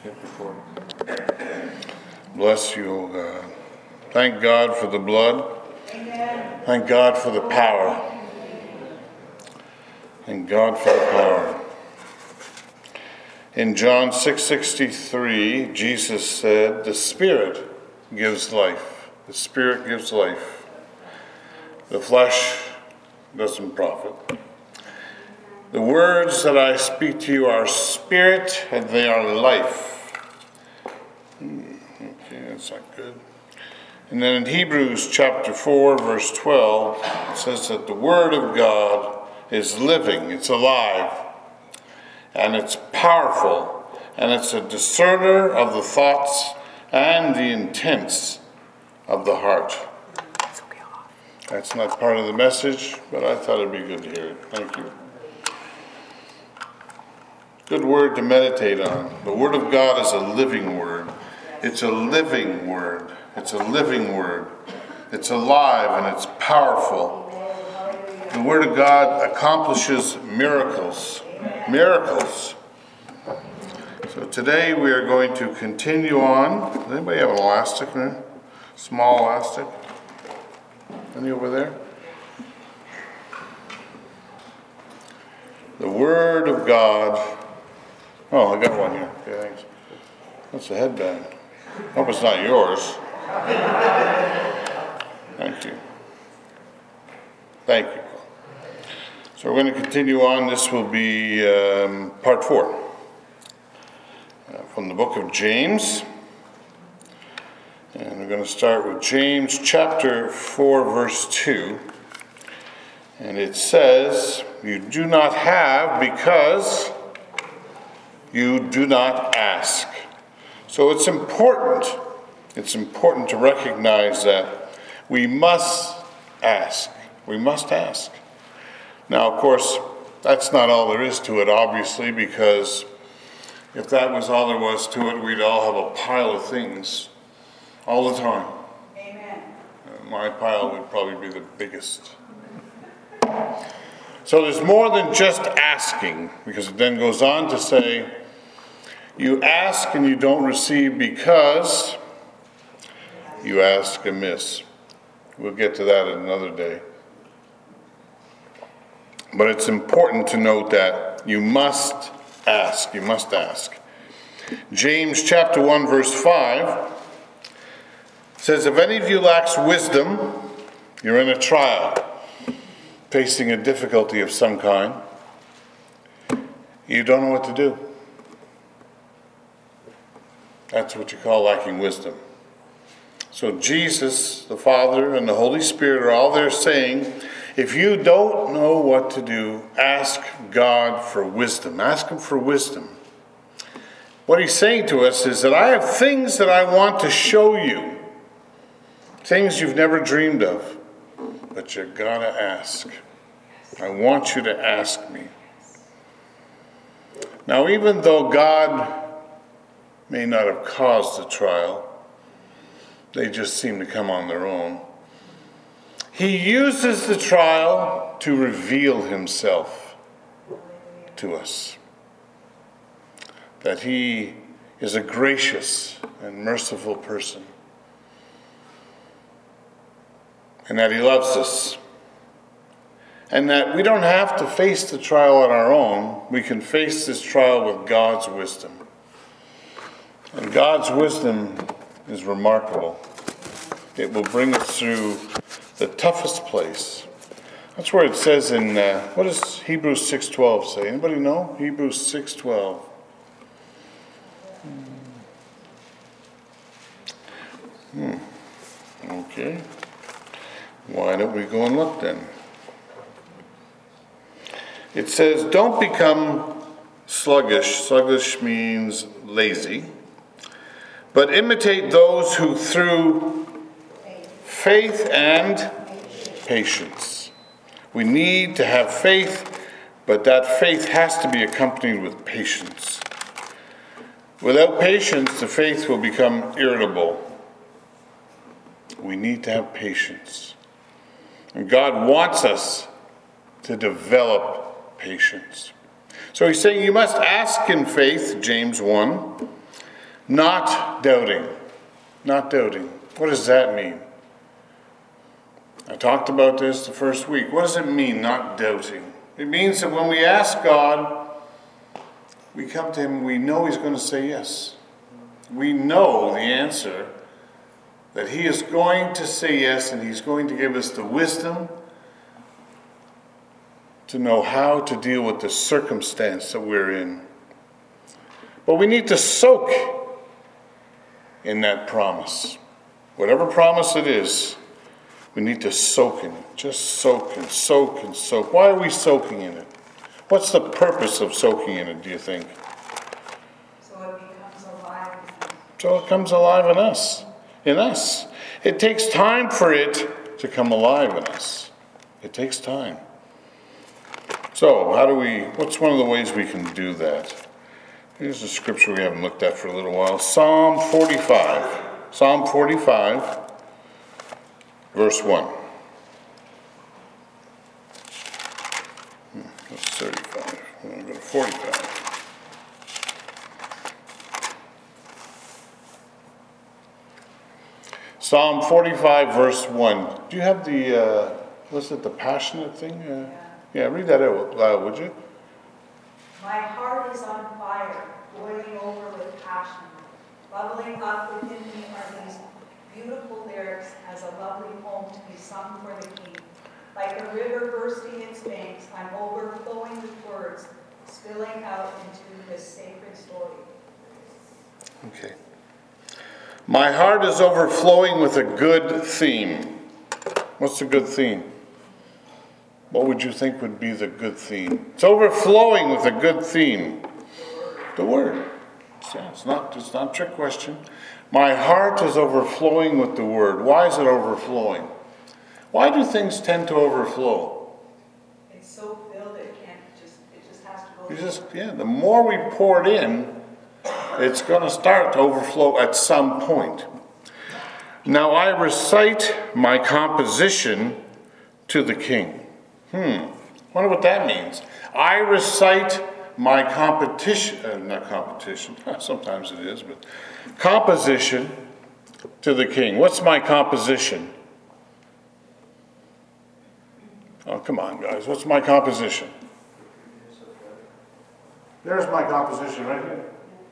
Hit record. Bless you, O God. Thank God for the blood. Amen. Thank God for the power. Thank God for the power. In John 6:63, Jesus said, "The Spirit gives life. The Spirit gives life. The flesh doesn't profit. The words that I speak to you are spirit and they are life." Okay, that's not good. And then in Hebrews chapter 4, verse 12, it says that the Word of God is living, it's alive, and it's powerful, and it's a discerner of the thoughts and the intents of the heart. That's not part of the message, but I thought it'd be good to hear it. Thank you. Good word to meditate on. The Word of God is a living word. It's a living word. It's a living word. It's alive and it's powerful. The Word of God accomplishes miracles. Miracles. So today we are going to continue on. Does anybody have an elastic there? Small elastic? Any over there? The Word of God. Oh, I got one here. Okay, thanks. That's a headband. Hope it's not yours. Thank you. Thank you. So we're going to continue on. This will be part 4 from the book of James. And we're going to start with James chapter 4, verse 2. And it says, "You do not have because you do not ask." So it's important to recognize that we must ask. We must ask. Now, of course, that's not all there is to it, obviously, because if that was all there was to it, we'd all have a pile of things all the time. Amen. My pile would probably be the biggest. So there's more than just asking, because it then goes on to say, you ask and you don't receive because you ask amiss. We'll get to that another day. But it's important to note that you must ask. You must ask. James chapter 1, verse 5 says, "If any of you lacks wisdom," you're in a trial, facing a difficulty of some kind, you don't know what to do. That's what you call lacking wisdom. So Jesus, the Father, and the Holy Spirit are all there saying, if you don't know what to do, ask God for wisdom. Ask Him for wisdom. What He's saying to us is that I have things that I want to show you. Things you've never dreamed of. But you gotta ask. I want you to ask me. Now, even though God may not have caused the trial, they just seem to come on their own. He uses the trial to reveal Himself to us. That He is a gracious and merciful person. And that He loves us. And that we don't have to face the trial on our own. We can face this trial with God's wisdom. And God's wisdom is remarkable. It will bring us through the toughest place. That's where it says in, what does Hebrews 6:12 say? Anybody know? Hebrews 6:12. Okay. Why don't we go and look then? It says, don't become sluggish. Sluggish means lazy. But imitate those who through faith and patience. We need to have faith, but that faith has to be accompanied with patience. Without patience, the faith will become irritable. We need to have patience. And God wants us to develop patience. So He's saying you must ask in faith, James 1. Not doubting. Not doubting. What does that mean? I talked about this the first week. What does it mean, not doubting? It means that when we ask God, we come to him, we know he's going to say yes. We know the answer, that he is going to say yes, and he's going to give us the wisdom to know how to deal with the circumstance that we're in. But we need to soak in that promise. Whatever promise it is, we need to soak in it. Just soak and soak and soak. Why are we soaking in it? What's the purpose of soaking in it, do you think? So it becomes alive. So it comes alive in us. In us. It takes time for it to come alive in us. It takes time. So, what's one of the ways we can do that? Here's a scripture we haven't looked at for a little while. Psalm 45. Psalm 45, verse 1. That's 35. I'm going to go to 45. Psalm 45, verse 1. Do you have the, the passionate thing? Yeah, read that out loud, would you? My heart is on fire, boiling over with passion. Bubbling up within me are these beautiful lyrics as a lovely poem to be sung for the King. Like a river bursting its banks, I'm overflowing with words, spilling out into this sacred story. Okay. My heart is overflowing with a good theme. What's the good theme? What would you think would be the good theme? It's overflowing with a good theme. The Word. Yeah, it's not a trick question. My heart is overflowing with the Word. Why is it overflowing? Why do things tend to overflow? It's so filled it just has to go. The more we pour it in, it's going to start to overflow at some point. Now I recite my composition to the King. Wonder what that means. I recite my sometimes it is, but composition to the King. What's my composition? Oh, come on, guys. What's my composition? There's my composition right here.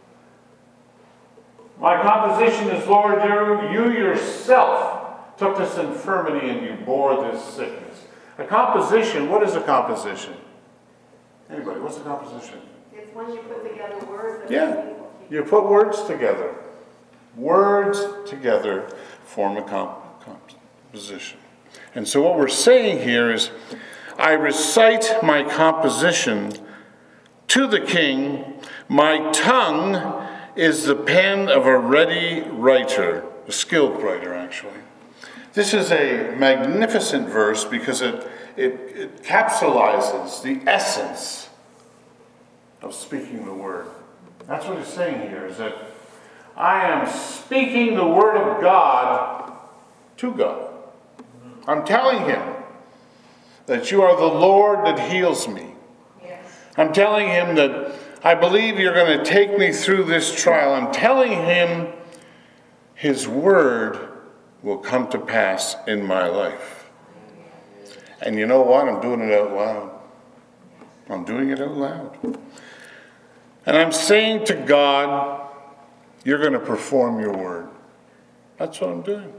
My composition is, Lord, you yourself took this infirmity and you bore this sickness. A composition, what is a composition? Anybody, what's a composition? It's when you put together words. Yeah, you put words together. Words together form a composition. And so what we're saying here is, I recite my composition to the King. My tongue is the pen of a ready writer, a skilled writer actually. This is a magnificent verse because it capsulizes the essence of speaking the word. That's what he's saying here, is that I am speaking the word of God to God. I'm telling him that you are the Lord that heals me. Yes. I'm telling him that I believe you're going to take me through this trial. I'm telling him his word will come to pass in my life. And you know what? I'm doing it out loud. I'm doing it out loud. And I'm saying to God, you're going to perform your word. That's what I'm doing.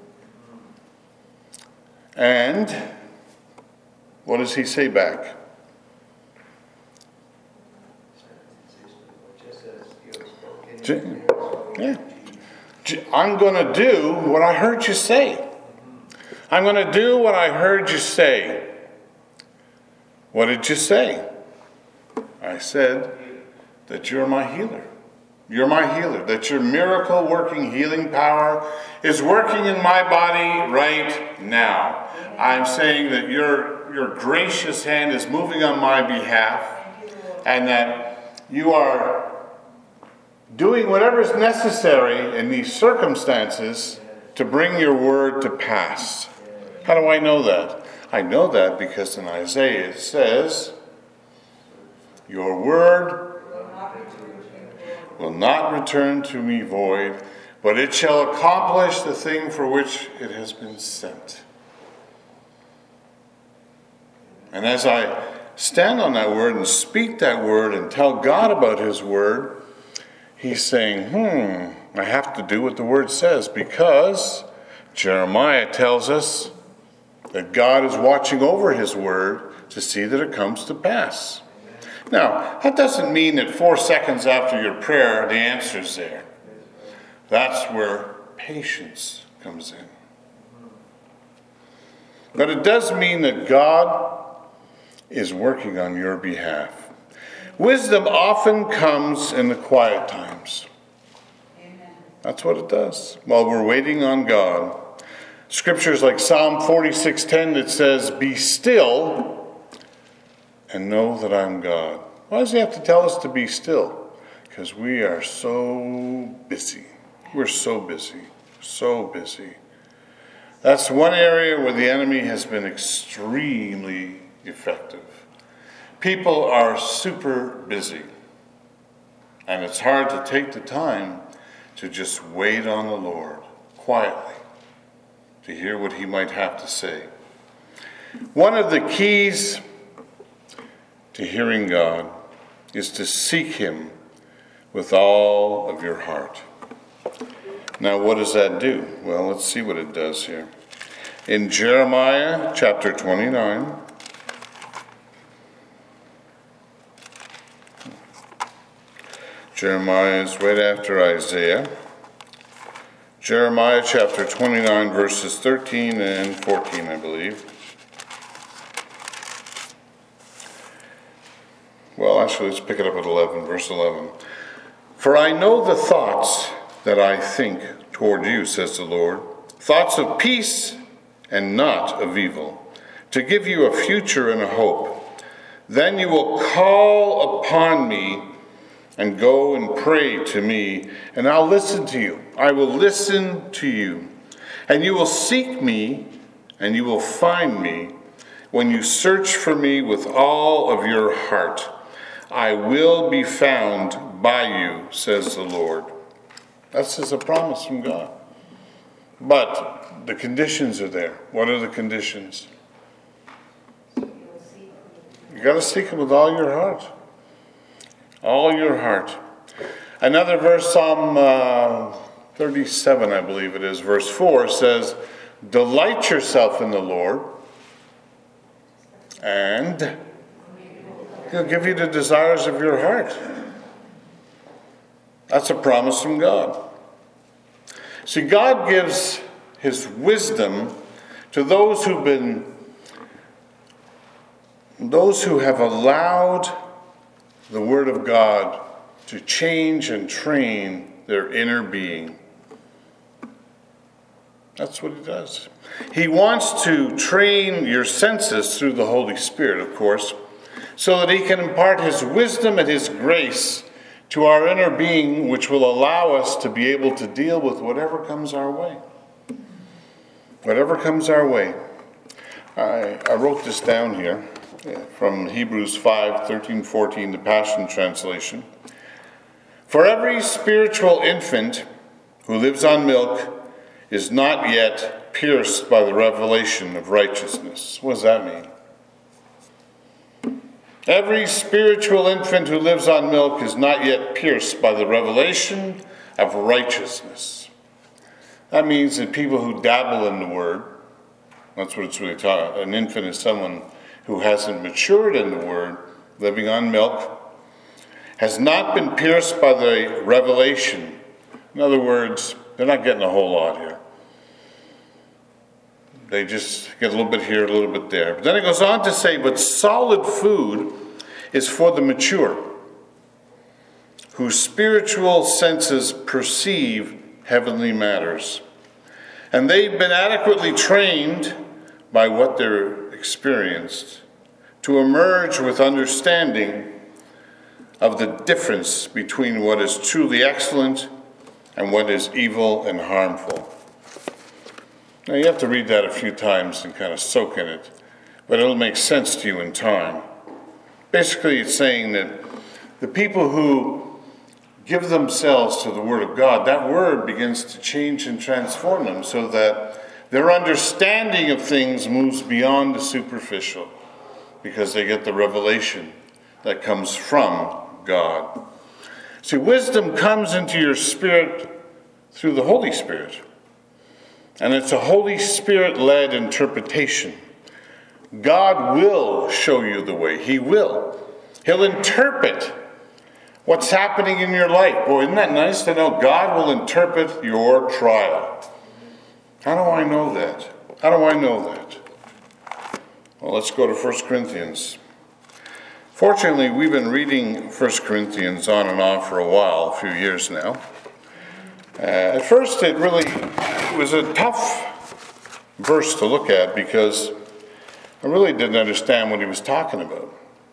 And what does he say back? Yeah. I'm going to do what I heard you say. I'm going to do what I heard you say. What did you say? I said that you're my healer. You're my healer. That your miracle-working healing power is working in my body right now. I'm saying that your gracious hand is moving on my behalf, and that you are doing whatever is necessary in these circumstances to bring your word to pass. How do I know that? I know that because in Isaiah it says, your word will not return to me void, but it shall accomplish the thing for which it has been sent. And as I stand on that word and speak that word and tell God about his word, he's saying, I have to do what the word says, because Jeremiah tells us that God is watching over his word to see that it comes to pass. Now, that doesn't mean that 4 seconds after your prayer, the answer's there. That's where patience comes in. But it does mean that God is working on your behalf. Wisdom often comes in the quiet times. Amen. That's what it does. While we're waiting on God. Scriptures like Psalm 46:10 that says, "Be still and know that I'm God." Why does he have to tell us to be still? Because we are so busy. We're so busy. So busy. That's one area where the enemy has been extremely effective. People are super busy. And it's hard to take the time to just wait on the Lord quietly to hear what he might have to say. One of the keys to hearing God is to seek him with all of your heart. Now, what does that do? Well, let's see what it does here. In Jeremiah chapter 29, Jeremiah is right after Isaiah. Jeremiah chapter 29, verses 13 and 14, I believe. Well, actually, let's pick it up at 11, verse 11. "For I know the thoughts that I think toward you, says the Lord, thoughts of peace and not of evil, to give you a future and a hope. Then you will call upon me and go and pray to me, and I'll listen to you. I will listen to you. And you will seek me, and you will find me, when you search for me with all of your heart. I will be found by you, says the Lord." That's just a promise from God. But the conditions are there. What are the conditions? You got to seek him with all your heart. All your heart. Another verse, Psalm 37, I believe it is, verse 4 says, "Delight yourself in the Lord, and he'll give you the desires of your heart." That's a promise from God. See, God gives his wisdom to those who have allowed the Word of God to change and train their inner being. That's what he does. He wants to train your senses through the Holy Spirit, of course, so that he can impart his wisdom and his grace to our inner being, which will allow us to be able to deal with whatever comes our way. Whatever comes our way. I wrote this down here from Hebrews 5:13-14, the Passion Translation. "For every spiritual infant who lives on milk is not yet pierced by the revelation of righteousness." What does that mean? Every spiritual infant who lives on milk is not yet pierced by the revelation of righteousness. That means that people who dabble in the Word, that's what it's really talking about. An infant is someone who hasn't matured in the Word, living on milk, has not been pierced by the revelation. In other words, they're not getting a whole lot here. They just get a little bit here, a little bit there. But then it goes on to say, "But solid food is for the mature, whose spiritual senses perceive heavenly matters. And they've been adequately trained by what they're experienced to emerge with understanding of the difference between what is truly excellent and what is evil and harmful." Now you have to read that a few times and kind of soak in it, but it'll make sense to you in time. Basically, it's saying that the people who give themselves to the Word of God, that Word begins to change and transform them so that their understanding of things moves beyond the superficial because they get the revelation that comes from God. See, wisdom comes into your spirit through the Holy Spirit. And it's a Holy Spirit-led interpretation. God will show you the way. He will. He'll interpret what's happening in your life. Boy, isn't that nice to know God will interpret your trial? How do I know that? How do I know that? Well, let's go to 1 Corinthians. Fortunately, we've been reading 1 Corinthians on and off for a while, a few years now. At first, it was a tough verse to look at because I really didn't understand what he was talking about.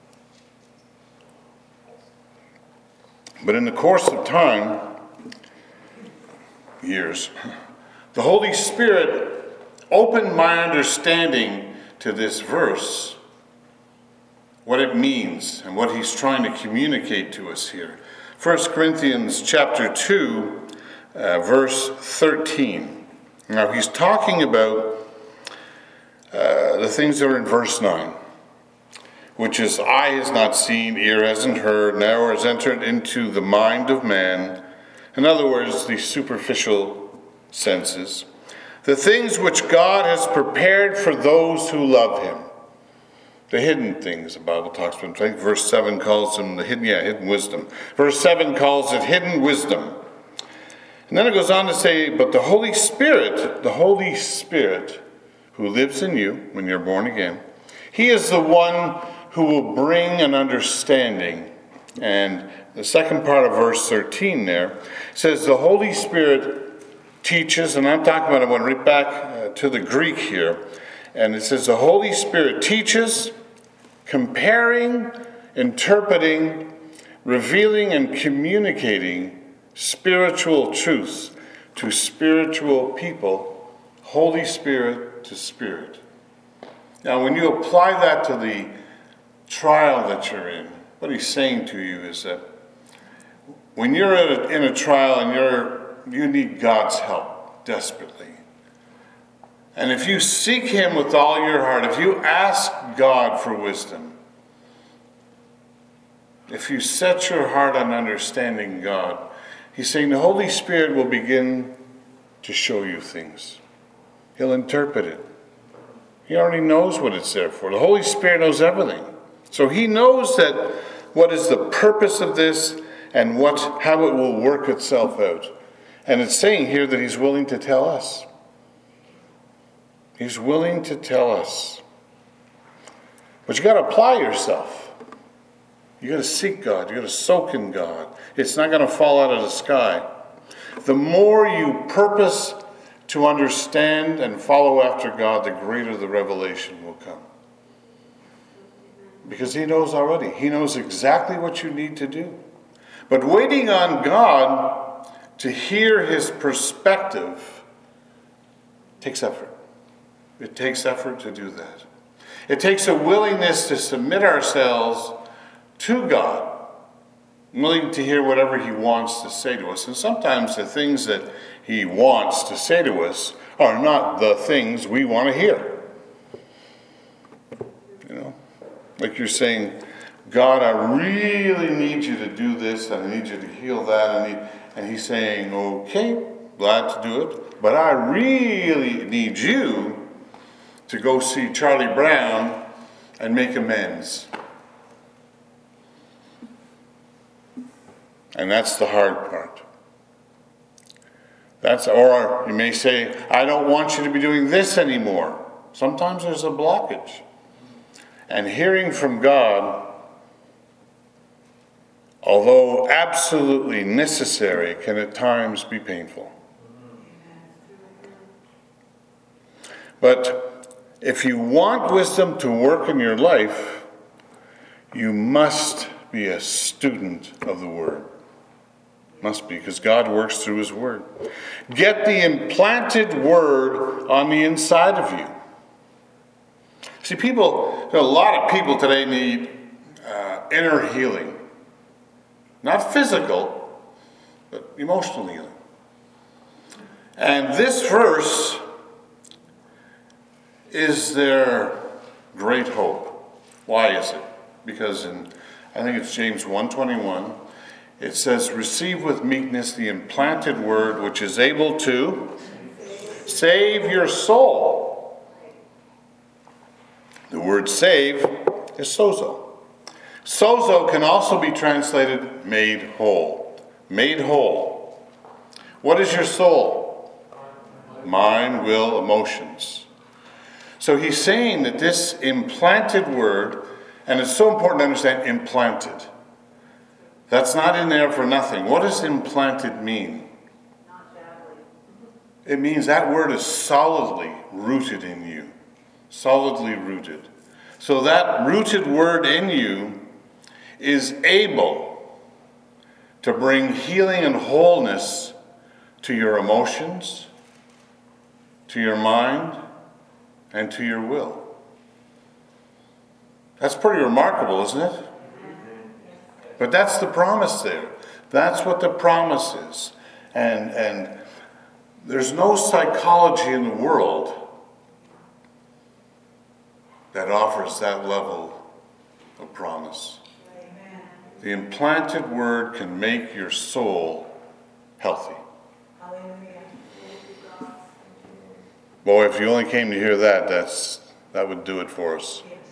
But in the course of time, years, the Holy Spirit opened my understanding to this verse, what it means and what he's trying to communicate to us here. 1 Corinthians chapter 2, verse 13. Now he's talking about the things that are in verse 9, which is, eye has not seen, ear hasn't heard, nor has entered into the mind of man. In other words, the superficial senses, the things which God has prepared for those who love him. The hidden things the Bible talks about. I think verse 7 calls them hidden wisdom. Verse 7 calls it hidden wisdom. And then it goes on to say, but the Holy Spirit who lives in you when you're born again, he is the one who will bring an understanding. And the second part of verse 13 there says the Holy Spirit teaches, and I'm talking about, I went right back to the Greek here, and it says the Holy Spirit teaches, comparing, interpreting, revealing, and communicating spiritual truths to spiritual people, Holy Spirit to spirit. Now, when you apply that to the trial that you're in, what he's saying to you is that when you're in a trial and you need God's help desperately, and if you seek him with all your heart, if you ask God for wisdom, if you set your heart on understanding God, he's saying the Holy Spirit will begin to show you things. He'll interpret it. He already knows what it's there for. The Holy Spirit knows everything. So he knows that what is the purpose of this and how it will work itself out. And it's saying here that he's willing to tell us. He's willing to tell us. But you got to apply yourself. You got to seek God. You got to soak in God. It's not going to fall out of the sky. The more you purpose to understand and follow after God, the greater the revelation will come. Because he knows already. He knows exactly what you need to do. But waiting on God to hear his perspective takes effort. It takes effort to do that. It takes a willingness to submit ourselves to God, willing to hear whatever he wants to say to us. And sometimes the things that he wants to say to us are not the things we want to hear. You know, like you're saying, God, I really need you to do this, and I need you to heal that, and he's saying, okay, glad to do it, but I really need you to go see Charlie Brown and make amends. And that's the hard part. Or you may say, I don't want you to be doing this anymore. Sometimes there's a blockage. And hearing from God, although absolutely necessary, can at times be painful. But if you want wisdom to work in your life, you must be a student of the Word. Must be, because God works through his Word. Get the implanted Word on the inside of you. See, a lot of people today need inner healing. Not physical, but emotional healing. And this verse is their great hope. Why is it? Because I think it's James 1:21, it says, receive with meekness the implanted word which is able to save your soul. The word save is sozo. Sozo can also be translated made whole. Made whole. What is your soul? Mind, will, emotions. So he's saying that this implanted word, and it's so important to understand implanted. That's not in there for nothing. What does implanted mean? Not badly. It means that word is solidly rooted in you. Solidly rooted. So that rooted word in you is able to bring healing and wholeness to your emotions, to your mind, and to your will. That's pretty remarkable, isn't it? But that's the promise there. That's what the promise is. And there's no psychology in the world that offers that level of promise. Amen. The implanted word can make your soul healthy. Hallelujah. Boy, if you only came to hear that, that would do it for us. Yes.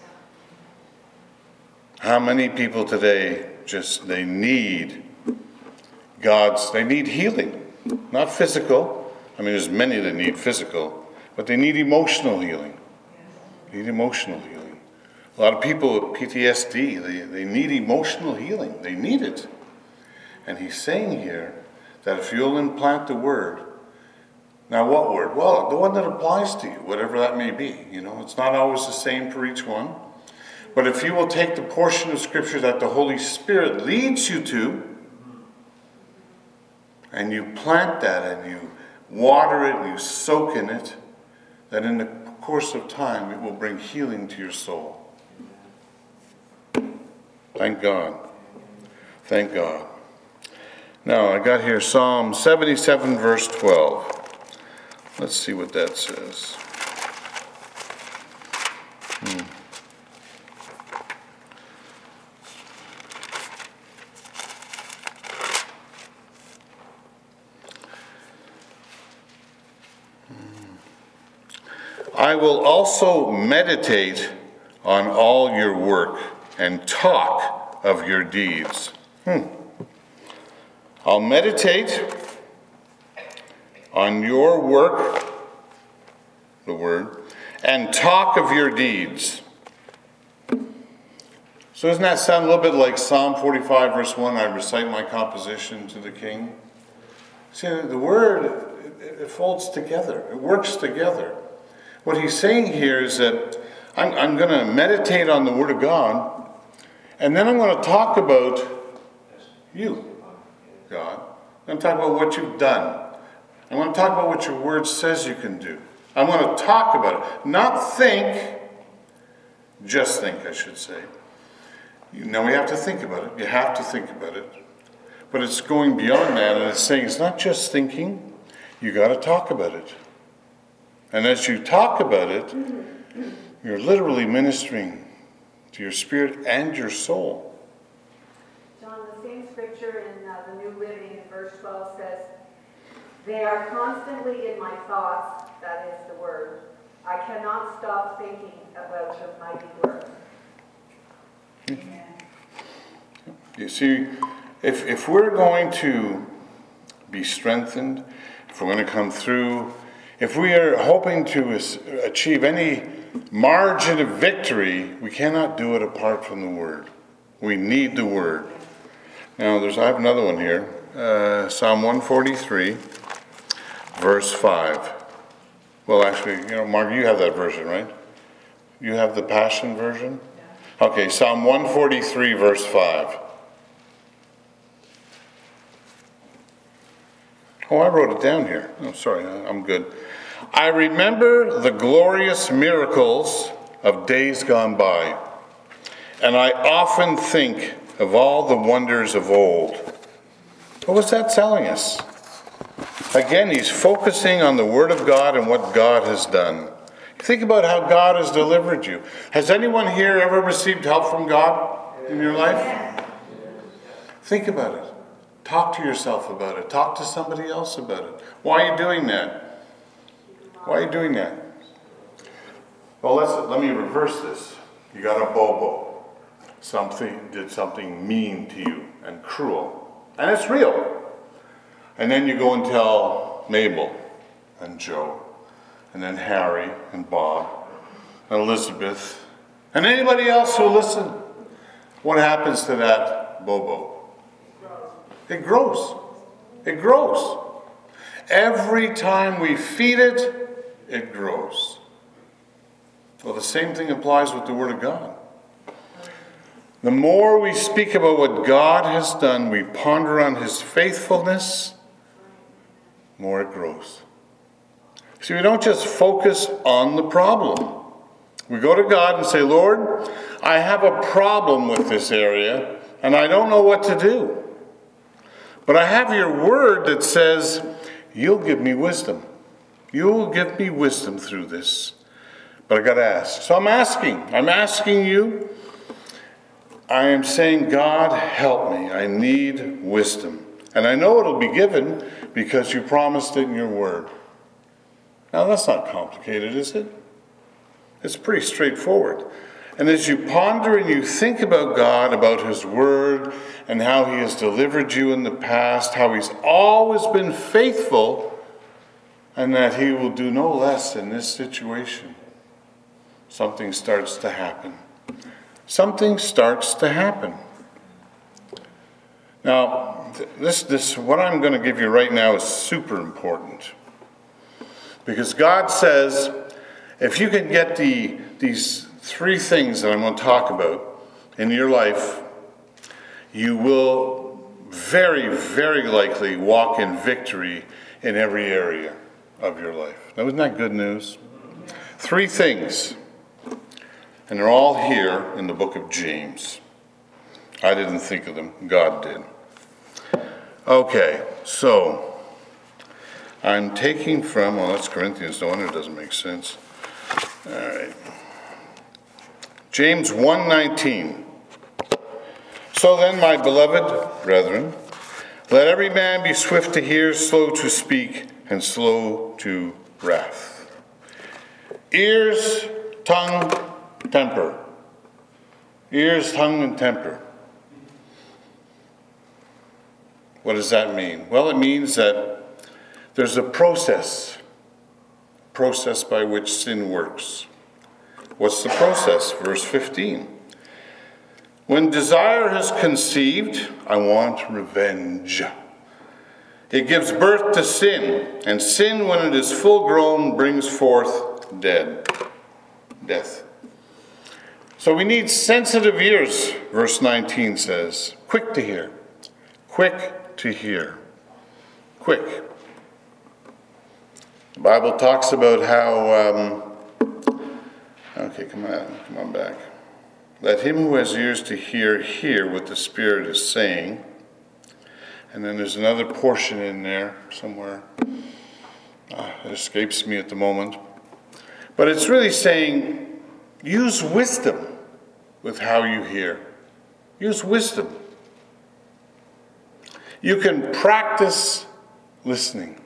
How many people today they need they need healing, not physical. I mean, there's many that need physical, but they need emotional healing. They need emotional healing. A lot of people with PTSD, they need emotional healing. They need it. And he's saying here that if you'll implant the word, now what word? Well, the one that applies to you, whatever that may be. You know, it's not always the same for each one. But if you will take the portion of Scripture that the Holy Spirit leads you to, and you plant that and you water it and you soak in it, then in the course of time it will bring healing to your soul. Thank God. Thank God. Now I got here Psalm 77 verse 12. Let's see what that says. I will also meditate on all your work and talk of your deeds. I'll meditate on your work, the word, and talk of your deeds. So doesn't that sound a little bit like Psalm 45 verse 1, I recite my composition to the king? See, the word, it folds together. It works together. What he's saying here is that I'm going to meditate on the Word of God, and then I'm going to talk about you, God. I'm going to talk about what you've done. I'm going to talk about what your Word says you can do. I'm going to talk about it. Not think, just think, I should say. Now we have to think about it. You have to think about it. But it's going beyond that, and it's saying it's not just thinking. You got to talk about it. And as you talk about it, you're literally ministering to your spirit and your soul. John, the same scripture in the New Living in verse 12 says, they are constantly in my thoughts, that is the word. I cannot stop thinking about your mighty work. Amen. You see, if we're going to be strengthened, if we're going to come through, if we are hoping to achieve any margin of victory, we cannot do it apart from the Word. We need the Word. Now, I have another one here. Psalm 143, verse 5. Well, actually, Mark, you have that version, right? You have the Passion version? Yeah. Okay, Psalm 143, verse 5. Oh, I wrote it down here. Oh, sorry, I'm good. I remember the glorious miracles of days gone by, and I often think of all the wonders of old. What was that telling us? Again, he's focusing on the Word of God and what God has done. Think about how God has delivered you. Has anyone here ever received help from God in your life? Think about it. Talk to yourself about it. Talk to somebody else about it. Why are you doing that? Why are you doing that? Well, let me reverse this. You got a Bobo. Did something mean to you and cruel. And it's real. And then you go and tell Mabel and Joe, and then Harry and Bob and Elizabeth and anybody else who will listen. What happens to that Bobo? It grows. It grows. Every time we feed it, it grows. Well, the same thing applies with the Word of God. The more we speak about what God has done, we ponder on His faithfulness, the more it grows. See, we don't just focus on the problem. We go to God and say, Lord, I have a problem with this area, and I don't know what to do. But I have your word that says, you'll give me wisdom. You'll give me wisdom through this. But I got to ask. So I'm asking you. I am saying, God, help me. I need wisdom. And I know it'll be given because you promised it in your word. Now, that's not complicated, is it? It's pretty straightforward. And as you ponder and you think about God, about His Word, and how He has delivered you in the past, how He's always been faithful, and that He will do no less in this situation, something starts to happen. Something starts to happen. Now, this what I'm going to give you right now is super important. Because God says, if you can get these three things that I'm going to talk about in your life, you will very, very likely walk in victory in every area of your life. Now, isn't that good news? Three things. And they're all here in the book of James. I didn't think of them. God did. Okay, so I'm taking from, well, that's Corinthians, no wonder it doesn't make sense. All right. James 1:19. So then, my beloved brethren, let every man be swift to hear, slow to speak, and slow to wrath. Ears, tongue, temper. Ears, tongue, and temper. What does that mean? Well, it means that there's a process by which sin works. What's the process? Verse 15. When desire has conceived, I want revenge. It gives birth to sin, and sin, when it is full grown, brings forth death. So we need sensitive ears, verse 19 says. Quick to hear. Quick to hear. Quick. The Bible talks about how, come on back. Let him who has ears to hear what the Spirit is saying. And then there's another portion in there somewhere. It escapes me at the moment. But it's really saying, use wisdom with how you hear. Use wisdom. You can practice listening.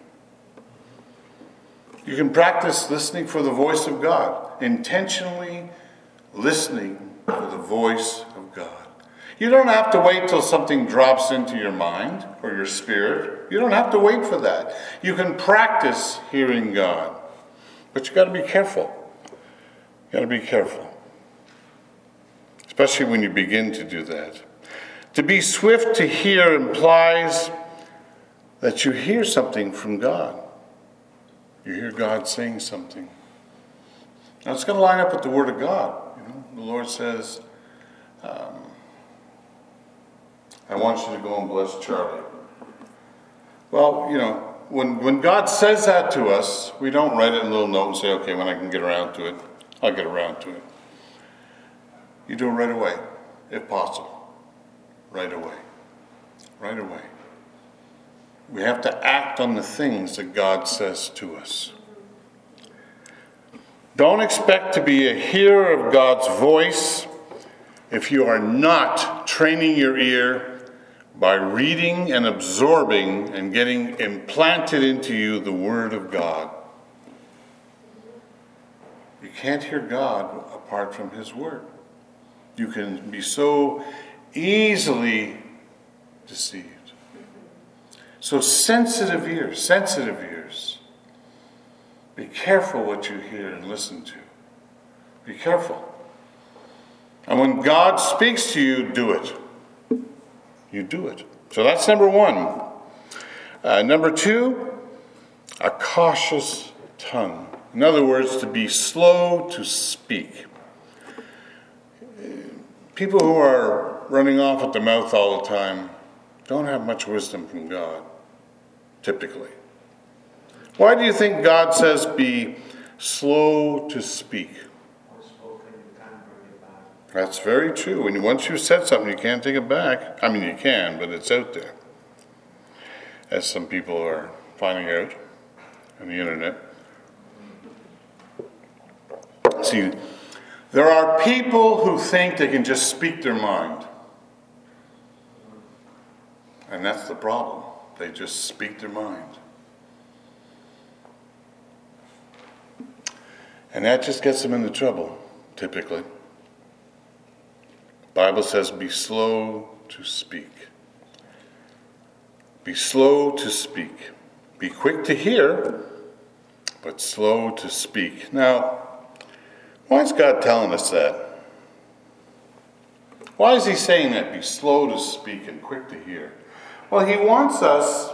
You can practice listening for the voice of God. Intentionally listening for the voice of God. You don't have to wait till something drops into your mind or your spirit. You don't have to wait for that. You can practice hearing God. But you've got to be careful. You've got to be careful. Especially when you begin to do that. To be swift to hear implies that you hear something from God. You hear God saying something. Now it's going to line up with the Word of God. The Lord says, I want you to go and bless Charlie. Well, when God says that to us, we don't write it in a little note and say, okay, when I can get around to it, I'll get around to it. You do it right away, if possible. Right away. Right away. We have to act on the things that God says to us. Don't expect to be a hearer of God's voice if you are not training your ear by reading and absorbing and getting implanted into you the Word of God. You can't hear God apart from His Word. You can be so easily deceived. So sensitive ears. Be careful what you hear and listen to. Be careful. And when God speaks to you, do it. You do it. So that's number one. Number two, a cautious tongue. In other words, to be slow to speak. People who are running off at the mouth all the time don't have much wisdom from God, typically. Why do you think God says be slow to speak? That's very true. And once you've said something, you can't take it back. I mean, you can, but it's out there. As some people are finding out on the internet. See, there are people who think they can just speak their mind. And that's the problem. They just speak their mind. And that just gets them into trouble, typically. The Bible says, be slow to speak. Be slow to speak. Be quick to hear, but slow to speak. Now, why is God telling us that? Why is He saying that? Be slow to speak and quick to hear. Well, He wants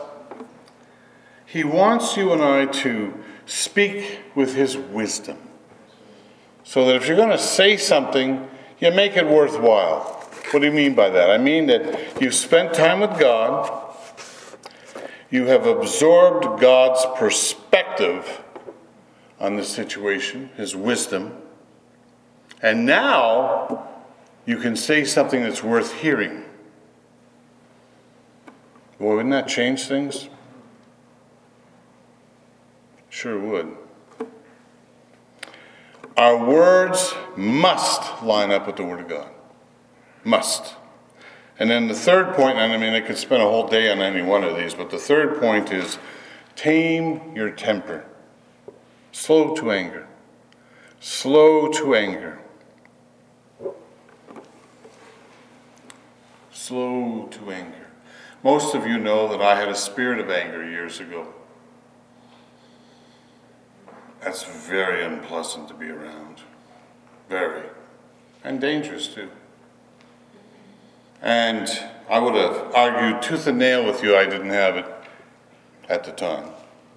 you and I to speak with His wisdom. So that if you're going to say something, you make it worthwhile. What do you mean by that? I mean that you've spent time with God. You have absorbed God's perspective on the situation, His wisdom. And now you can say something that's worth hearing. Boy, wouldn't that change things? Sure would. Our words must line up with the Word of God. Must. And then the third point, and I mean, I could spend a whole day on any one of these, but the third point is tame your temper. Slow to anger. Slow to anger. Slow to anger. Most of you know that I had a spirit of anger years ago. That's very unpleasant to be around. Very. And dangerous too. And I would have argued tooth and nail with you I didn't have it at the time.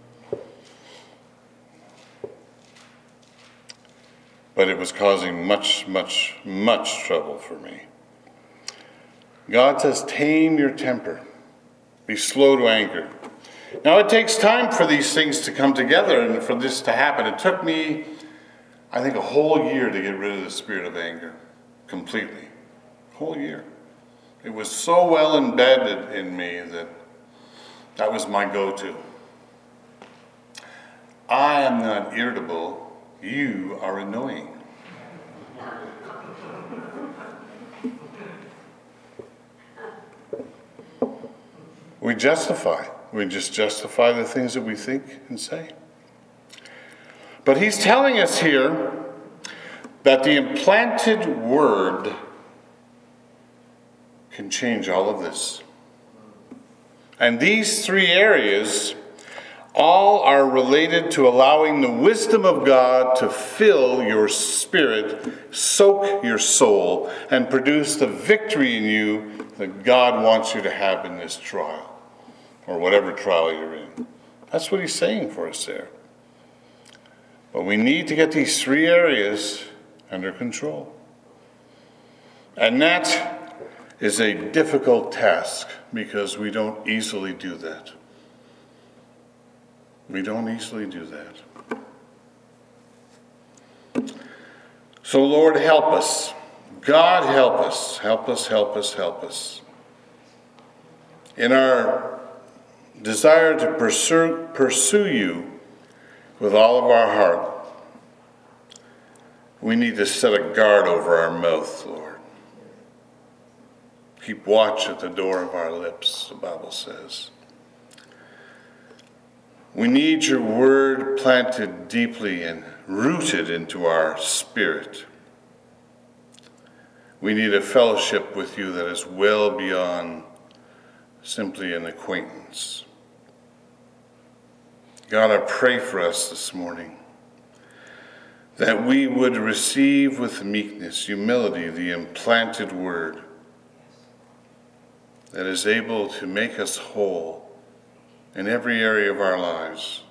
But it was causing much, much, much trouble for me. God says, tame your temper. Be slow to anger. Now, it takes time for these things to come together and for this to happen. It took me, I think, a whole year to get rid of the spirit of anger completely. A whole year. It was so well embedded in me that was my go-to. I am not irritable. You are annoying. We justify. We just justify the things that we think and say. But He's telling us here that the implanted Word can change all of this. And these three areas all are related to allowing the wisdom of God to fill your spirit, soak your soul, and produce the victory in you that God wants you to have in this trial. Or whatever trial you're in. That's what He's saying for us there. But we need to get these three areas under control. And that is a difficult task because we don't easily do that. We don't easily do that. So Lord, help us. God, help us. Help us, help us, help us. In our desire to pursue you with all of our heart, we need to set a guard over our mouth, Lord. Keep watch at the door of our lips, the Bible says. We need your word planted deeply and rooted into our spirit. We need a fellowship with you that is well beyond simply an acquaintance. God, I pray for us this morning that we would receive with meekness, humility, the implanted word that is able to make us whole in every area of our lives.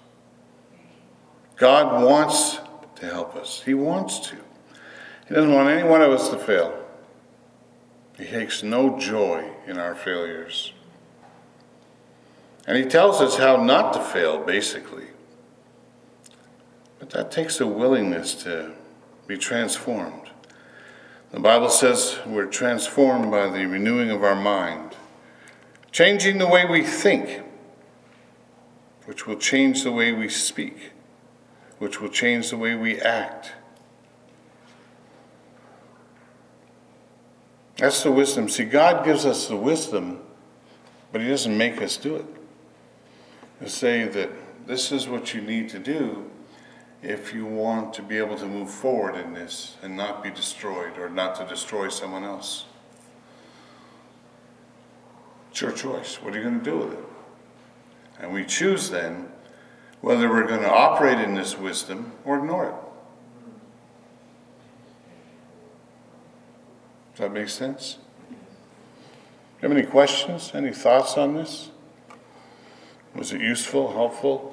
God wants to help us. He wants to. He doesn't want any one of us to fail. He takes no joy in our failures. And he tells us how not to fail, basically. But that takes a willingness to be transformed. The Bible says we're transformed by the renewing of our mind, changing the way we think, which will change the way we speak, which will change the way we act. That's the wisdom. See, God gives us the wisdom, but he doesn't make us do it. He'll say that this is what you need to do if you want to be able to move forward in this and not be destroyed or not to destroy someone else. It's your choice. What are you going to do with it? And we choose then whether we're going to operate in this wisdom or ignore it. Does that make sense? Do you have any questions? Any thoughts on this? Was it useful, helpful?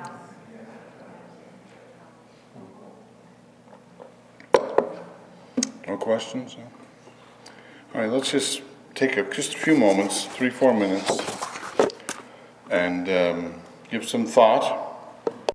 No questions? All right, let's just take just a few moments, 3-4 minutes, and give some thought